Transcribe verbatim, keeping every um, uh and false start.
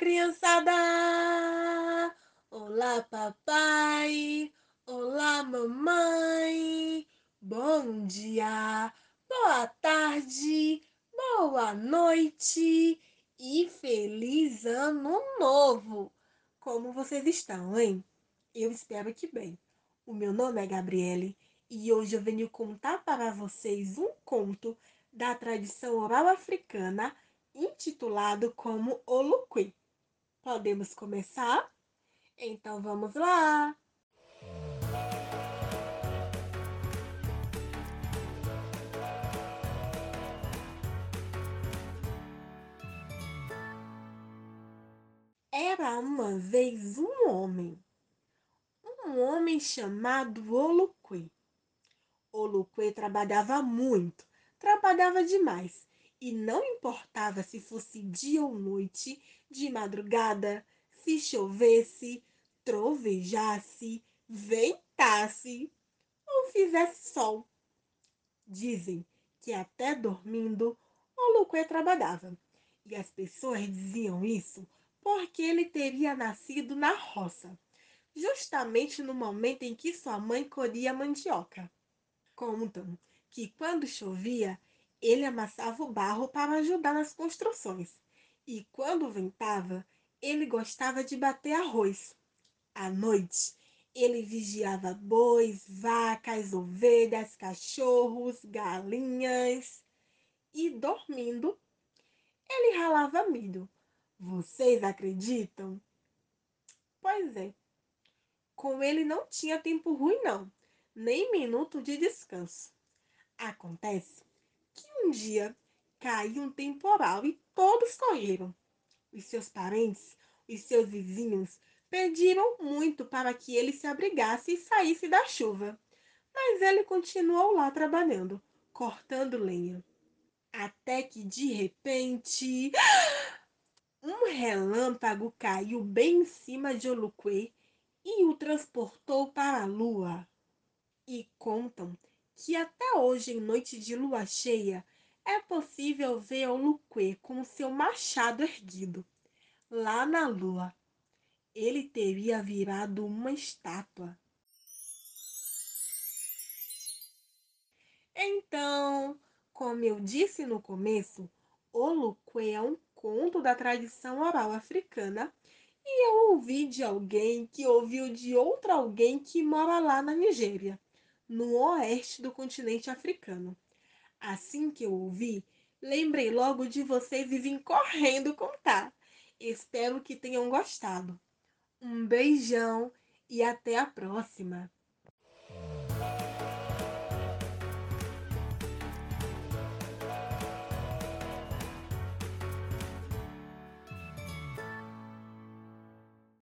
criançada! Olá, papai! Olá, mamãe! Bom dia! Boa tarde! Boa noite! E feliz ano novo! Como vocês estão, hein? Eu espero que bem. O meu nome é Gabriele e hoje eu venho contar para vocês um conto da tradição oral africana intitulado como Olukwe. Podemos começar? Então vamos lá! Era uma vez um homem, um homem chamado Olukwe. Olukwe trabalhava muito, trabalhava demais, e não importava se fosse dia ou noite, de madrugada, se chovesse, trovejasse, ventasse ou fizesse sol. Dizem que até dormindo Olukwe trabalhava, e as pessoas diziam isso porque ele teria nascido na roça, justamente no momento em que sua mãe colhia mandioca. Contam que quando chovia, ele amassava o barro para ajudar nas construções. E quando ventava, ele gostava de bater arroz. À noite, ele vigiava bois, vacas, ovelhas, cachorros, galinhas. E dormindo, ele ralava milho. Vocês acreditam? Pois é, com ele não tinha tempo ruim não, nem minuto de descanso. Acontece que um dia caiu um temporal e todos correram. Os seus parentes, os seus vizinhos, pediram muito para que ele se abrigasse e saísse da chuva. Mas ele continuou lá trabalhando, cortando lenha. Até que de repente, um relâmpago caiu bem em cima de Olukwe e o transportou para a lua. E contam que até hoje, em noite de lua cheia, é possível ver Olukwe com seu machado erguido. Lá na lua, ele teria virado uma estátua. Então, como eu disse no começo, Olukwe é um conto da tradição oral africana e eu ouvi de alguém que ouviu de outro alguém que mora lá na Nigéria, no oeste do continente africano. Assim que eu ouvi, lembrei logo de vocês e vim correndo contar. Espero que tenham gostado. Um beijão e até a próxima!